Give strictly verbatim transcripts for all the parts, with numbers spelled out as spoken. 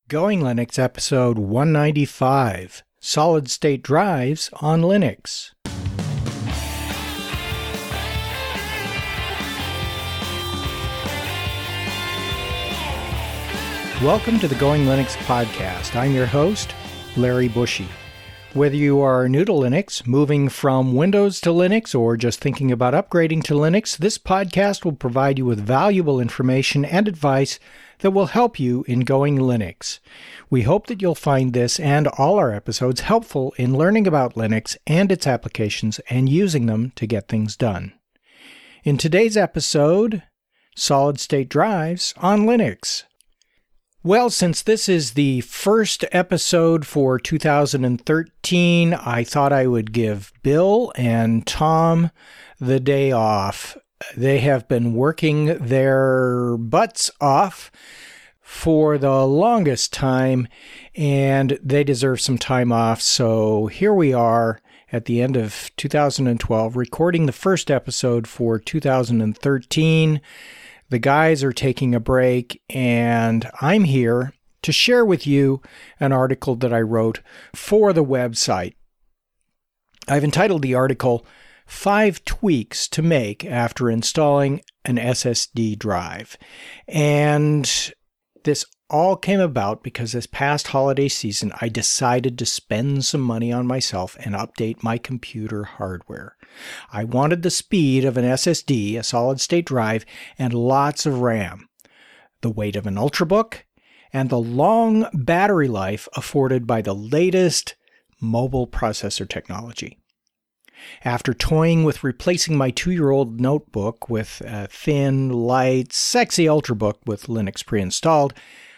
Going Linux episode one ninety-five, Solid-State Drives on Linux. Welcome to the Going Linux podcast. I'm your host, Larry Bushy. Whether you are new to Linux, moving from Windows to Linux, or just thinking about upgrading to Linux, this podcast will provide you with valuable information and advice that will help you in Going Linux. We hope that you'll find this and all our episodes helpful in learning about Linux and its applications and using them to get things done. In today's episode, Solid-State Drives on Linux. Well, since this is the first episode for two thousand thirteen, I thought I would give Bill and Tom the day off. They have been working their butts off for the longest time, and they deserve some time off. So here we are at the end of two thousand twelve, recording the first episode for two thousand thirteen. The guys are taking a break, and I'm here to share with you an article that I wrote for the website. I've entitled the article, Five Tweaks to Make After Installing an S S D Drive. And this all came about because this past holiday season, I decided to spend some money on myself and update my computer hardware. I wanted the speed of an S S D, a solid-state drive, and lots of RAM, the weight of an Ultrabook, and the long battery life afforded by the latest mobile processor technology. After toying with replacing my two-year-old notebook with a thin, light, sexy Ultrabook with Linux pre-installed,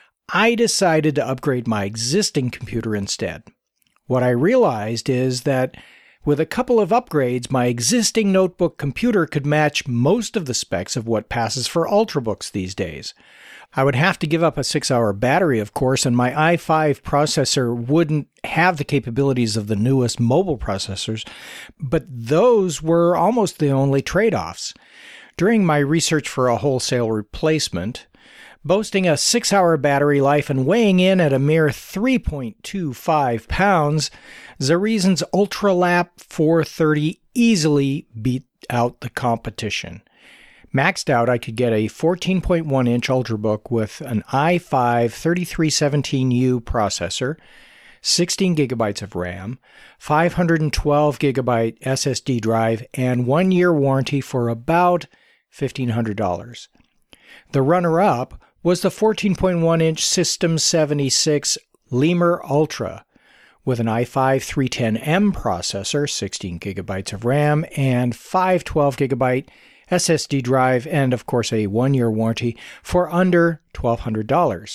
I decided to upgrade my existing computer instead. What I realized is that with a couple of upgrades, my existing notebook computer could match most of the specs of what passes for Ultrabooks these days. I would have to give up a six-hour battery, of course, and my i five processor wouldn't have the capabilities of the newest mobile processors, but those were almost the only trade-offs. During my research for a wholesale replacement, boasting a six-hour battery life and weighing in at a mere three point two five pounds, Zoreason's UltraLap four thirty easily beat out the competition. Maxed out, I could get a fourteen point one inch Ultrabook with an i five thirty-three seventeen U processor, sixteen gigabytes of RAM, five hundred twelve gigabyte S S D drive, and one-year warranty for about fifteen hundred dollars. The runner-up was the fourteen point one inch System seventy-six Lemur Ultra with an i five three ten M processor, sixteen gigabytes of RAM, and five twelve gigabyte S S D drive, and of course a one-year warranty for under twelve hundred dollars.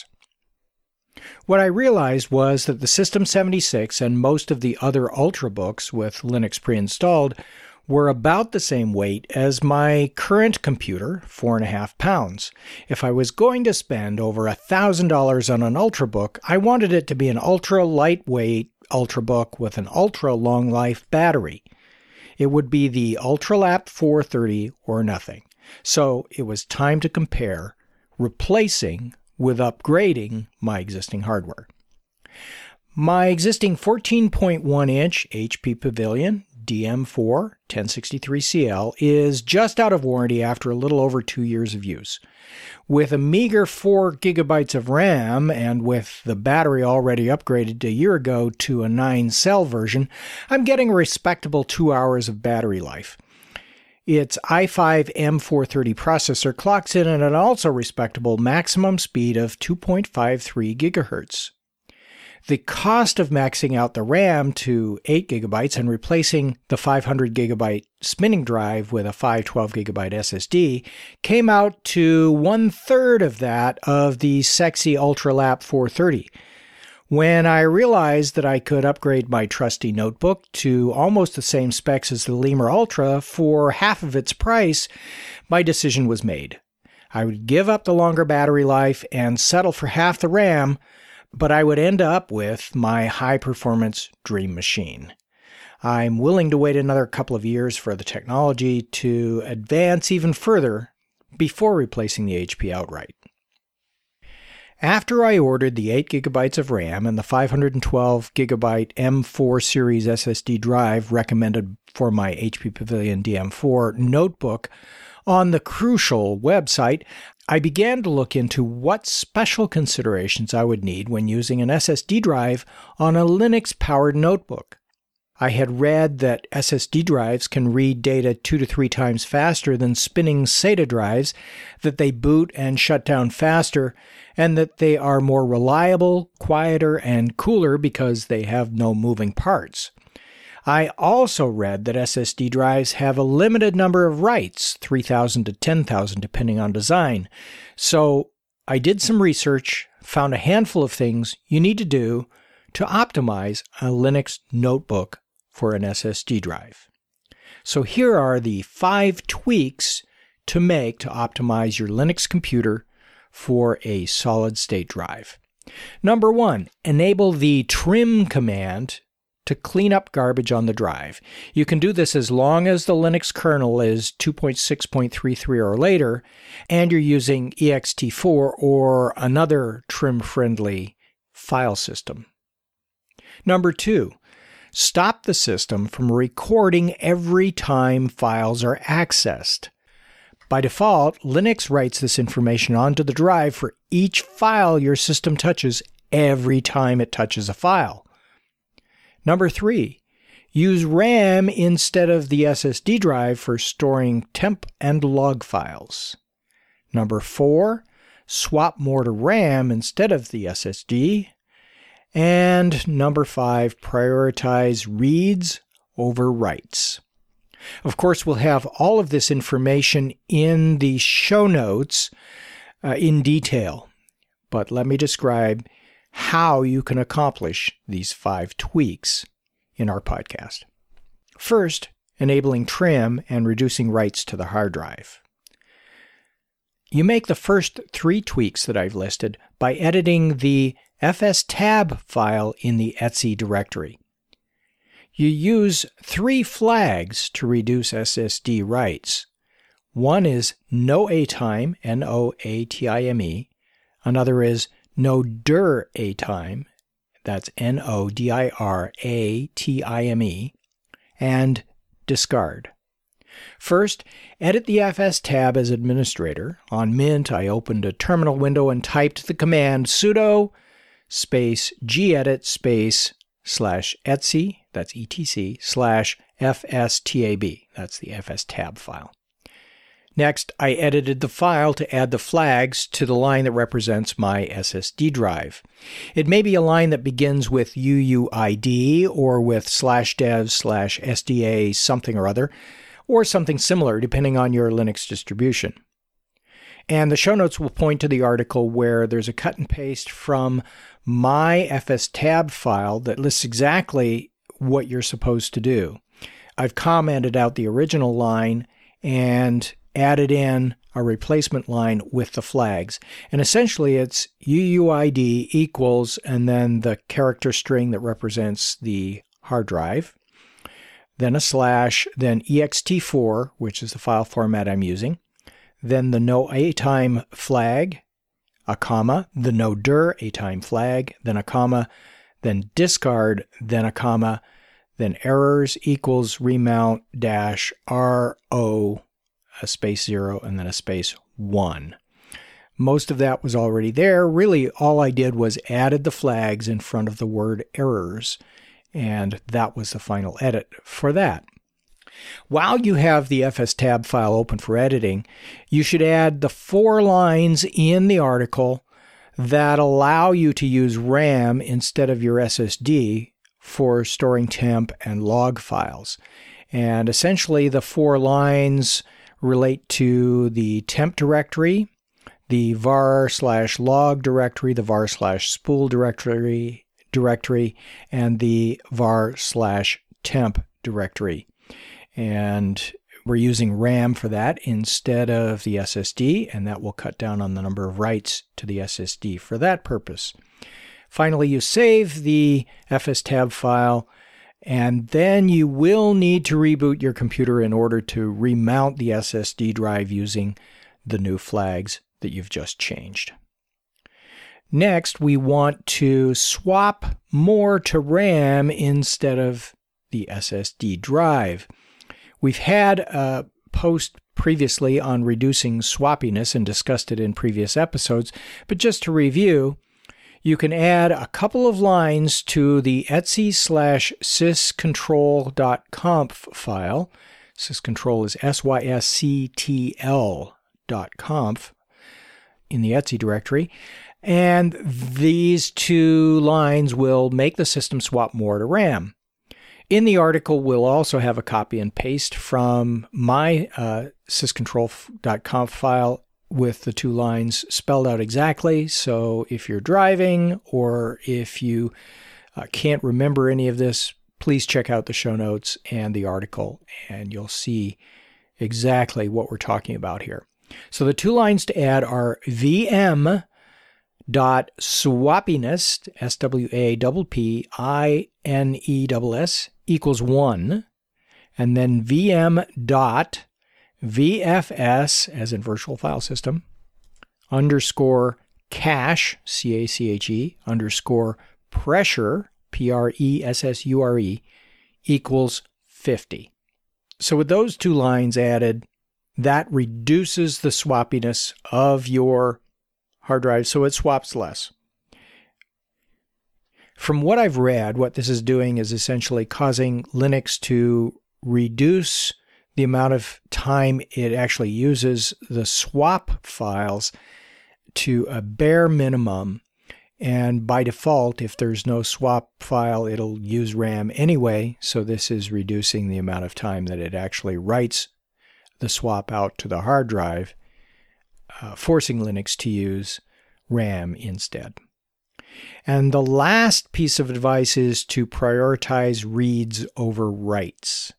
What I realized was that the System seventy-six and most of the other Ultrabooks with Linux pre-installed were about the same weight as my current computer, four and a half pounds. If I was going to spend over a thousand dollars on an Ultrabook, I wanted it to be an ultra lightweight Ultrabook with an ultra long life battery. It would be the UltraLap four thirty or nothing. So it was time to compare, replacing with upgrading my existing hardware. My existing fourteen point one inch H P Pavilion D M four ten sixty-three C L is just out of warranty after a little over two years of use. With a meager four gigabytes of RAM and with the battery already upgraded a year ago to a nine cell version, I'm getting a respectable two hours of battery life. Its i five M four thirty processor clocks in at an also respectable maximum speed of two point five three gigahertz. The cost of maxing out the RAM to eight gigabytes and replacing the five hundred gigabyte spinning drive with a five twelve gigabyte S S D came out to one-third of that of the sexy UltraLap four thirty. When I realized that I could upgrade my trusty notebook to almost the same specs as the Lemur Ultra for half of its price, my decision was made. I would give up the longer battery life and settle for half the RAM, but I would end up with my high-performance dream machine. I'm willing to wait another couple of years for the technology to advance even further before replacing the H P outright. After I ordered the eight gigabytes of RAM and the five hundred twelve gigabyte M four series S S D drive recommended for my H P Pavilion D M four notebook on the Crucial website, I began to look into what special considerations I would need when using an S S D drive on a Linux-powered notebook. I had read that S S D drives can read data two to three times faster than spinning SATA drives, that they boot and shut down faster, and that they are more reliable, quieter, and cooler because they have no moving parts. I also read that S S D drives have a limited number of writes, three thousand to ten thousand depending on design. So I did some research, found a handful of things you need to do to optimize a Linux notebook for an S S D drive. So here are the five tweaks to make to optimize your Linux computer for a solid-state drive. Number one, enable the trim command to clean up garbage on the drive. You can do this as long as the Linux kernel is two point six point three three or later, and you're using E X T four or another trim-friendly file system. Number two, stop the system from recording every time files are accessed. By default, Linux writes this information onto the drive for each file your system touches every time it touches a file. Number three, use RAM instead of the S S D drive for storing temp and log files. Number four, swap more to RAM instead of the S S D. And number five, prioritize reads over writes. Of course, we'll have all of this information in the show notes uh, in detail, but let me describe how you can accomplish these five tweaks in our podcast. First, enabling trim and reducing writes to the hard drive. You make the first three tweaks that I've listed by editing the fstab file in the etc directory. You use three flags to reduce S S D writes. One is noatime, N O A T I M E. Another is nodir-atime, that's N O D I R A T I M E, and discard. First, edit the fstab as administrator. On Mint, I opened a terminal window and typed the command sudo space gedit space slash etc, that's E T C, slash fstab, that's the fstab file. Next, I edited the file to add the flags to the line that represents my S S D drive. It may be a line that begins with U U I D or with slash dev slash S D A something or other, or something similar depending on your Linux distribution. And the show notes will point to the article where there's a cut and paste from my fstab file that lists exactly what you're supposed to do. I've commented out the original line and added in a replacement line with the flags. And essentially it's U U I D equals and then the character string that represents the hard drive, then a slash, then E X T four, which is the file format I'm using, then the noatime flag, a comma, the nodir-atime flag, then a comma, then discard, then a comma, then errors equals remount dash R O, a space zero, and then a space one. Most of that was already there. Really, all I did was added the flags in front of the word errors, and that was the final edit for that. While you have the fstab file open for editing, you should add the four lines in the article that allow you to use RAM instead of your S S D for storing temp and log files. And essentially the four lines relate to the temp directory, the var slash log directory, the var slash spool directory, directory, and the var slash temp directory. And we're using RAM for that instead of the S S D, and that will cut down on the number of writes to the S S D for that purpose. Finally, you save the fstab file, and then you will need to reboot your computer in order to remount the S S D drive using the new flags that you've just changed. Next, we want to swap more to RAM instead of the S S D drive. We've had a post previously on reducing swappiness and discussed it in previous episodes, but just to review, you can add a couple of lines to the etc slash syscontrol.conf file. Syscontrol is S Y S C T L dot conf in the etc directory. And these two lines will make the system swap more to RAM. In the article, we'll also have a copy and paste from my uh, syscontrol.conf file with the two lines spelled out exactly. So if you're driving or if you uh, can't remember any of this, please check out the show notes and the article, and you'll see exactly what we're talking about here. So the two lines to add are V M dot swappiness, S W A P P I N E S S, equals one, and then V M dot V F S, as in virtual file system, underscore cache, C A C H E, underscore pressure, P R E S S U R E, equals fifty. So with those two lines added, that reduces the swappiness of your hard drive, so it swaps less. From what I've read, what this is doing is essentially causing Linux to reduce the amount of time it actually uses the swap files to a bare minimum. And by default, if there's no swap file, it'll use RAM anyway. So this is reducing the amount of time that it actually writes the swap out to the hard drive, uh, forcing Linux to use RAM instead. And the last piece of advice is to prioritize reads over writes.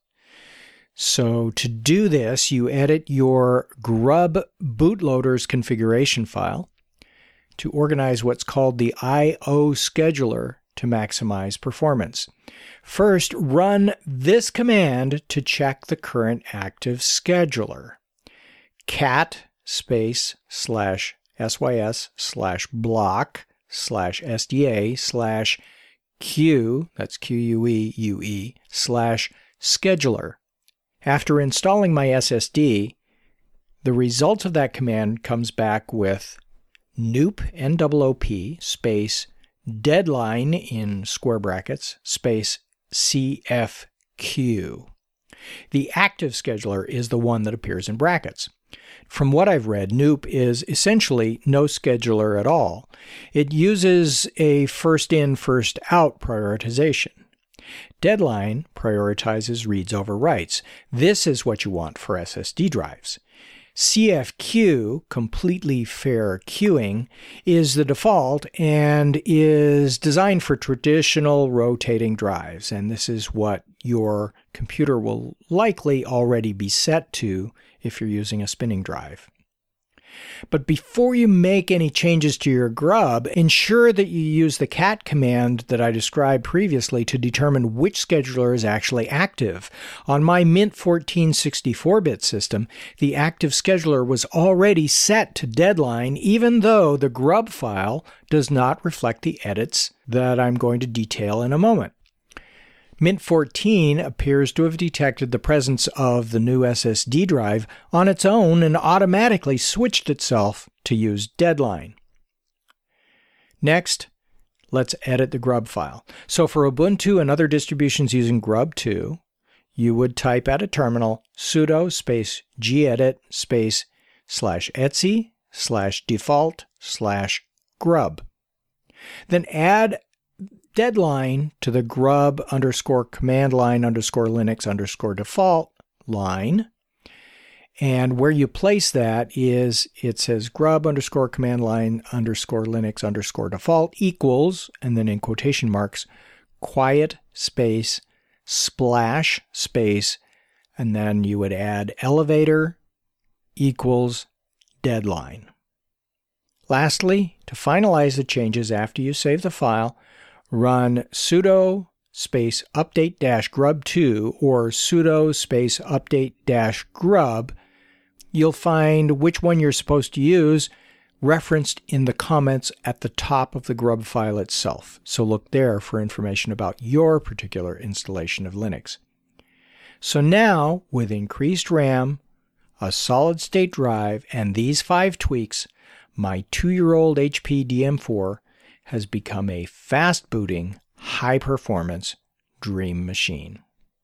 So to do this, you edit your grub bootloader's configuration file to organize what's called the I O scheduler to maximize performance. First, run this command to check the current active scheduler. Cat space slash sys slash block slash sda slash q, that's Q U E U E, slash scheduler. After installing my S S D, the result of that command comes back with noop, N O O P, space, deadline in square brackets, space, C F Q. The active scheduler is the one that appears in brackets. From what I've read, noop is essentially no scheduler at all. It uses a first-in, first-out prioritization. Deadline prioritizes reads over writes. This is what you want for S S D drives. C F Q, completely fair queuing, is the default and is designed for traditional rotating drives. And this is what your computer will likely already be set to if you're using a spinning drive. But before you make any changes to your grub, ensure that you use the cat command that I described previously to determine which scheduler is actually active. On my Mint fourteen sixty-four bit system, the active scheduler was already set to deadline, even though the grub file does not reflect the edits that I'm going to detail in a moment. Mint fourteen appears to have detected the presence of the new S S D drive on its own and automatically switched itself to use deadline. Next, let's edit the grub file. So for Ubuntu and other distributions using grub two, you would type at a terminal sudo space gedit space slash etc slash default slash grub. Then add deadline to the grub underscore command line underscore Linux underscore default line. And where you place that is, it says grub underscore command line underscore Linux underscore default equals, and then in quotation marks, quiet space, splash space, and then you would add elevator equals deadline. Lastly, to finalize the changes after you save the file, run sudo space update dash grub two or sudo space update dash grub. You'll find which one you're supposed to use referenced in the comments at the top of the Grub file itself, so look there for information about your particular installation of Linux. So now, with increased RAM, a solid-state drive, and these five tweaks, my two-year-old H P D M four has become a fast-booting, high-performance dream machine.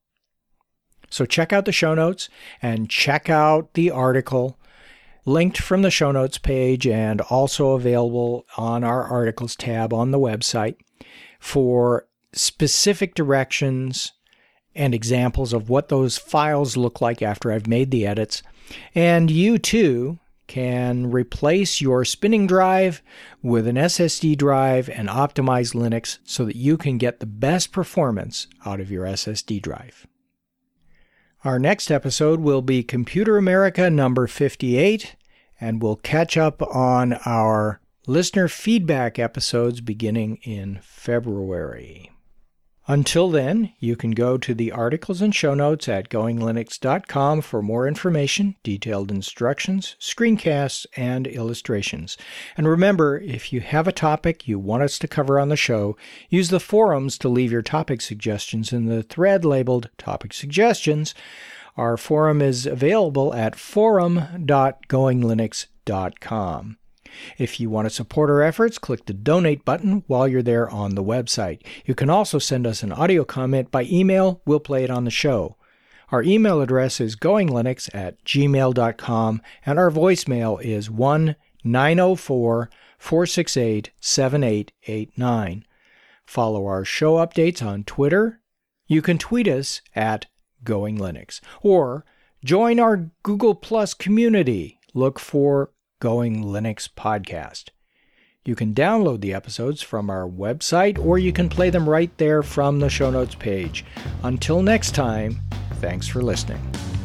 So check out the show notes and check out the article linked from the show notes page and also available on our articles tab on the website for specific directions and examples of what those files look like after I've made the edits. And you too can replace your spinning drive with an S S D drive and optimize Linux so that you can get the best performance out of your S S D drive. Our next episode will be Computer America number fifty-eight, and we'll catch up on our listener feedback episodes beginning in February. Until then, you can go to the articles and show notes at going linux dot com for more information, detailed instructions, screencasts, and illustrations. And remember, if you have a topic you want us to cover on the show, use the forums to leave your topic suggestions in the thread labeled Topic Suggestions. Our forum is available at forum dot going linux dot com. If you want to support our efforts, click the donate button while you're there on the website. You can also send us an audio comment by email. We'll play it on the show. Our email address is goinglinux at gmail dot com, and our voicemail is one nine zero four, four six eight, seven eight eight nine. Follow our show updates on Twitter. You can tweet us at goinglinux, or join our Google Plus community. Look for Going Linux Podcast. You can download the episodes from our website, or you can play them right there from the show notes page. Until next time, thanks for listening.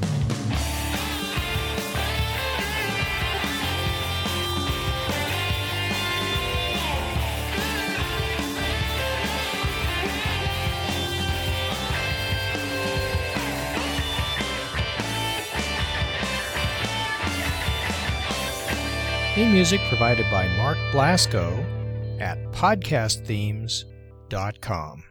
Theme music provided by Mark Blasco at podcast themes dot com.